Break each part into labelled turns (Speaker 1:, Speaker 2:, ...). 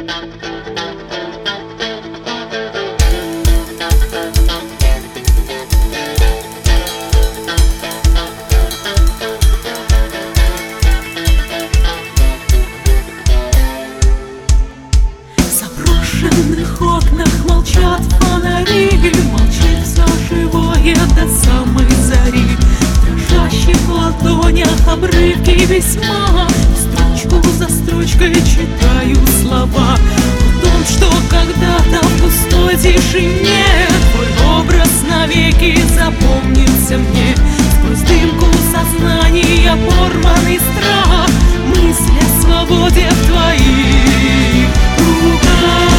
Speaker 1: В окнах молчат фонари, молчит все живое до самой зари. В дрожащих ладонях обрывки письма, строчку за строчкой читаю слова о том, что когда-то в пустой тишине твой образ навеки запомнился мне. Сквозь дымку сознания порванный страх, мысль о свободе в твоих руках.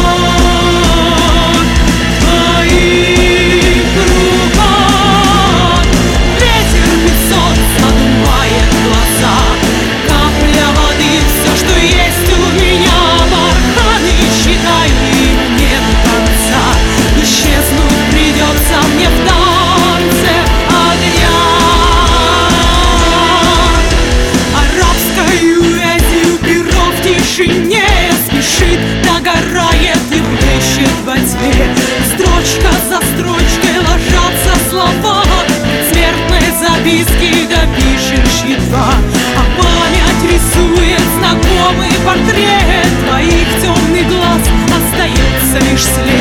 Speaker 1: Спешит, догорает и блещет во тьме. Строчка за строчкой ложатся слова, смертной записки допишешь едва. А память рисует знакомый портрет твоих темных глаз, остается лишь след.